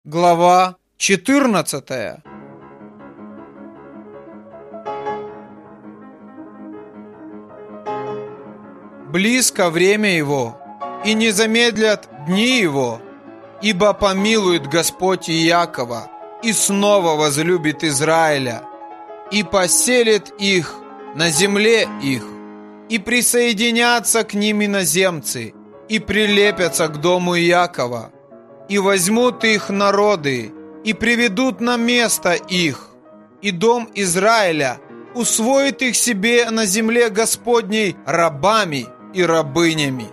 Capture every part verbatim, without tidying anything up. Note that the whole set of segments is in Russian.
Глава четырнадцатая. Близко время его, и не замедлят дни его, ибо помилует Господь Иакова, и снова возлюбит Израиля, и поселит их на земле их, и присоединятся к ним иноземцы, и прилепятся к дому Иакова, и возьмут их народы, и приведут на место их, и дом Израиля усвоит их себе на земле Господней рабами и рабынями,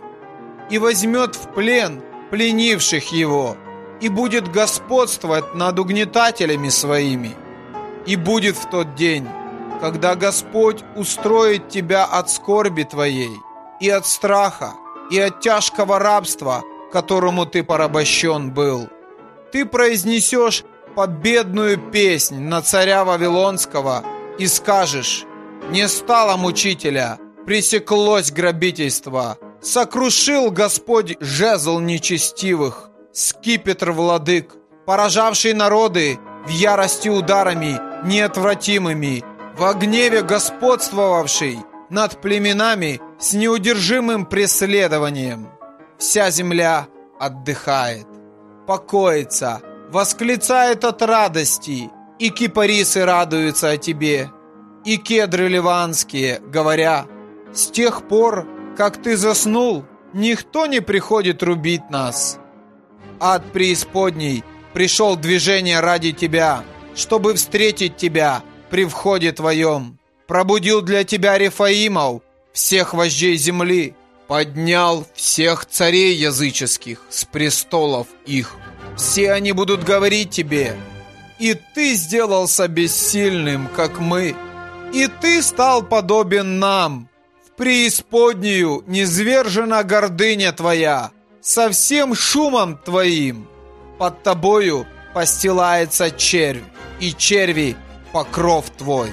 и возьмет в плен пленивших его, и будет господствовать над угнетателями своими. И будет в тот день, когда Господь устроит тебя от скорби твоей, и от страха, и от тяжкого рабства, которому ты порабощен был. Ты произнесешь победную песнь на царя Вавилонского и скажешь: не стало мучителя, пресеклось грабительство, сокрушил Господь жезл нечестивых, скипетр владык, поражавший народы в ярости ударами неотвратимыми, во гневе господствовавший над племенами с неудержимым преследованием. Вся земля отдыхает, покоится, восклицает от радости, и кипарисы радуются о тебе, и кедры ливанские, говоря: с тех пор, как ты заснул, никто не приходит рубить нас. Ад преисподней пришел в движение ради тебя, чтобы встретить тебя при входе твоем. Пробудил для тебя Рефаимов, всех вождей земли, поднял всех царей языческих с престолов их. Все они будут говорить тебе: и ты сделался бессильным, как мы, и ты стал подобен нам. В преисподнюю низвержена гордыня твоя, со всем шумом твоим. Под тобою постилается червь, и черви покров твой.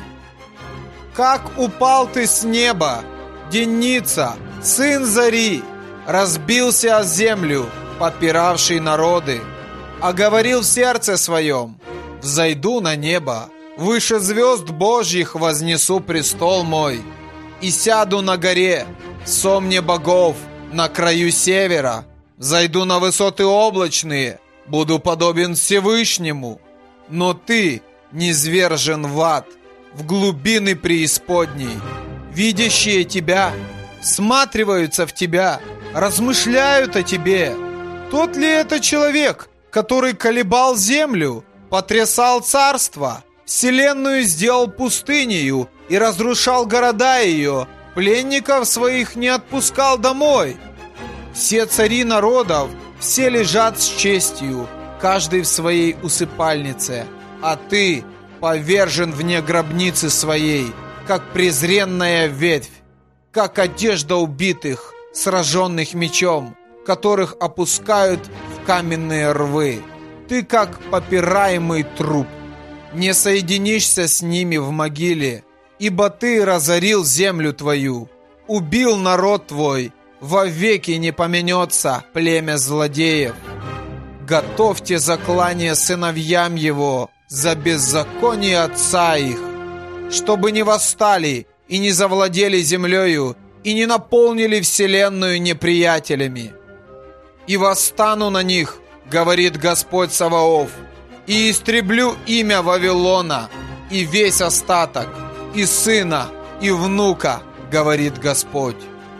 Как упал ты с неба, денница, сын зари, разбился о землю, попиравший народы, а говорил в сердце своем: взойду на небо, выше звезд Божьих вознесу престол мой, и сяду на горе, в сомне богов, на краю севера, зайду на высоты облачные, буду подобен Всевышнему. Но ты низвержен в ад, в глубины преисподней. Видящие тебя всматриваются в тебя, размышляют о тебе. Тот ли это человек, который колебал землю, потрясал царство, вселенную сделал пустынею и разрушал города ее, пленников своих не отпускал домой? Все цари народов, все лежат с честью, каждый в своей усыпальнице, а ты повержен вне гробницы своей, как презренная ветвь, как одежда убитых, сраженных мечом, которых опускают в каменные рвы. Ты как попираемый труп, не соединишься с ними в могиле, ибо ты разорил землю твою, убил народ твой, вовеки не поменется племя злодеев. Готовьте заклание сыновьям его за беззаконие отца их, чтобы не восстали и не завладели землею, и не наполнили вселенную неприятелями. И восстану на них, говорит Господь Саваоф, и истреблю имя Вавилона, и весь остаток, и сына, и внука, говорит Господь.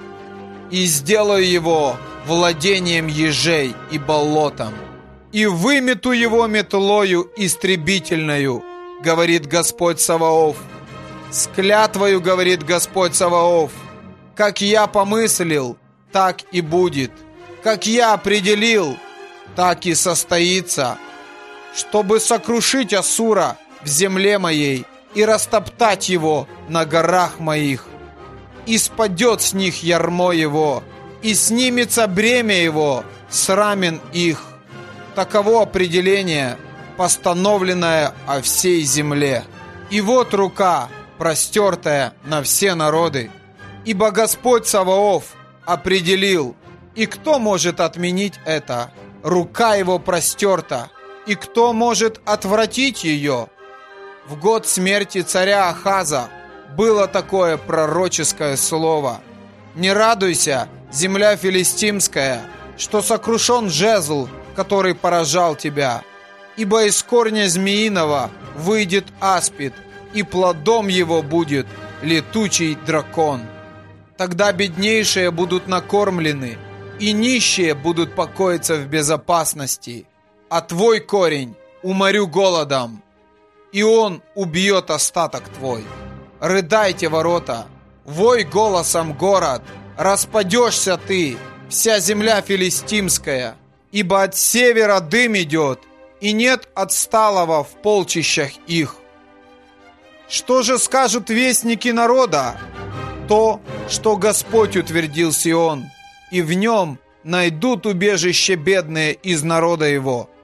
И сделаю его владением ежей и болотом, и вымету его метлою истребительною, говорит Господь Саваоф. С клятвою, говорит Господь Саваоф, как я помыслил, так и будет, как я определил, так и состоится, чтобы сокрушить Ассура в земле моей и растоптать его на горах моих. И спадет с них ярмо его, и снимется бремя его с рамен их. Таково определение, постановленное о всей земле. И вот рука, простертая на все народы, ибо Господь Саваоф определил, и кто может отменить это? Рука его простерта, И кто может отвратить ее? В год смерти царя Ахаза было такое пророческое слово: «Не радуйся, земля филистимская, что сокрушен жезл, который поражал тебя, ибо из корня змеиного выйдет аспид, и плодом его будет летучий дракон. Тогда беднейшие будут накормлены, и нищие будут покоиться в безопасности, а твой корень уморю голодом, и он убьет остаток твой. Рыдайте, ворота, вой голосом город, распадешься ты, вся земля филистимская, ибо от севера дым идет, и нет отсталого в полчищах их». Что же скажут вестники народа? То, что Господь утвердил Сион, и в нем найдут убежище бедные из народа его.